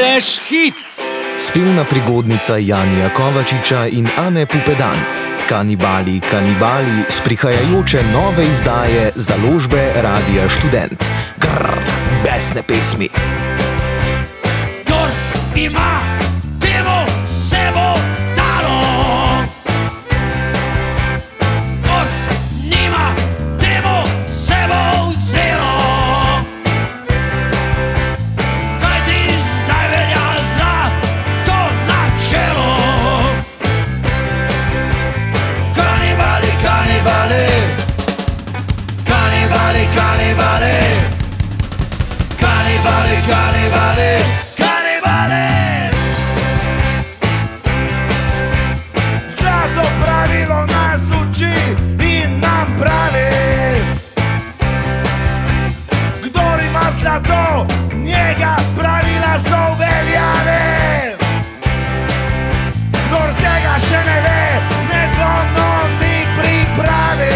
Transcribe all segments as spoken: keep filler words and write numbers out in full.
Aleš hit! Spevna prigodnica Janija Kovačiča in Ane Pupedan. Kanibali, kanibali, s prihajajoče nove izdaje založbe Radia Študent. Grrr, besne pesmi. Kdor ima, temu se bo dalo. Kdor nima, temu se bo vzelo. Kaj ti zdaj velja zna to načelo? Kanibali, kanibali, kanibali, kanibali, kanibali, kanibali, kanibali. Zlato pravilo nas uči in nam pravi: kdor ima zlato, njega pravila so v veljavi. Kdor tega še ne ve, nedvomno ni pripravi.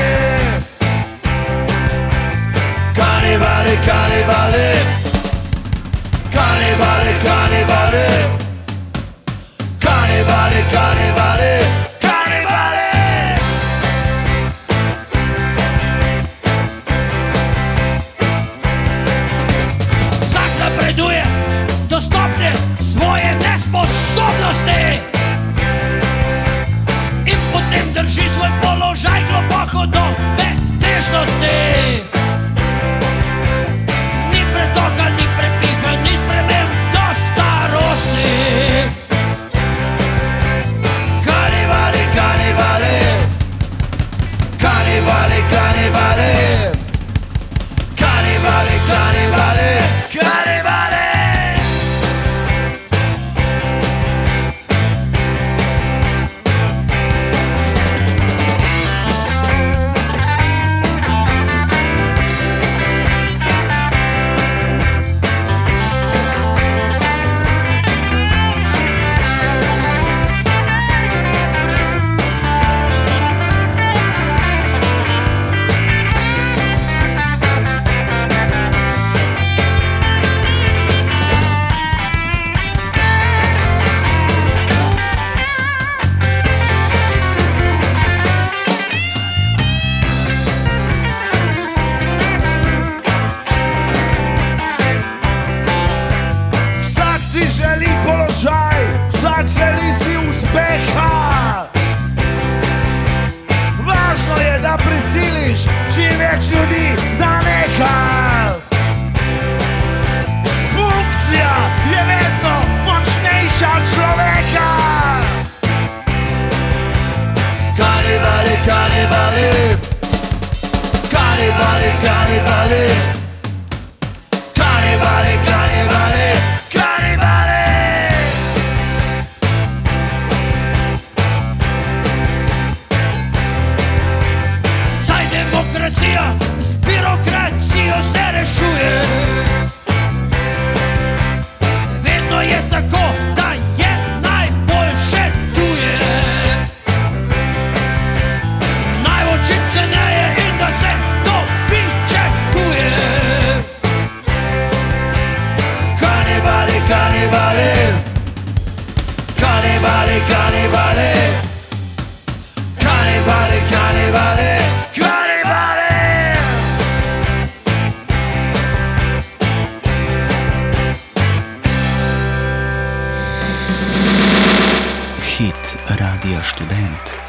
Kanibali, kanibali, kanibali, kanibali, kanibali, kanibali, kanibali. Vsak napreduje do stopnje svoje nesposobnosti in potem drži svoj položaj globoko do betežnosti. Ni pretoka, ni prepiha, ni sprememb do starosti. Kanibali, kanibali, kanibali, kanibali, kanibali, kanibali, kanibali. Vsak si želi položaj, vsak želi si uspeha. Važno je, da prisiliš čim več ljudi, da neha. Funkcija je vedno močnejša od človeka. Kanibali, kanibali, kanibali, kanibali, kanibali, kanibali, kanibali. Saj demokracija z birokracijo se rešuje. Vedno je tako, da je najboljše tuje. Naj bo čim ceneje in da se to pričakuje. Kanibali, kanibali, kanibali, kanibali, kanibali, kanibali, kanibali. Hit Radia Študent.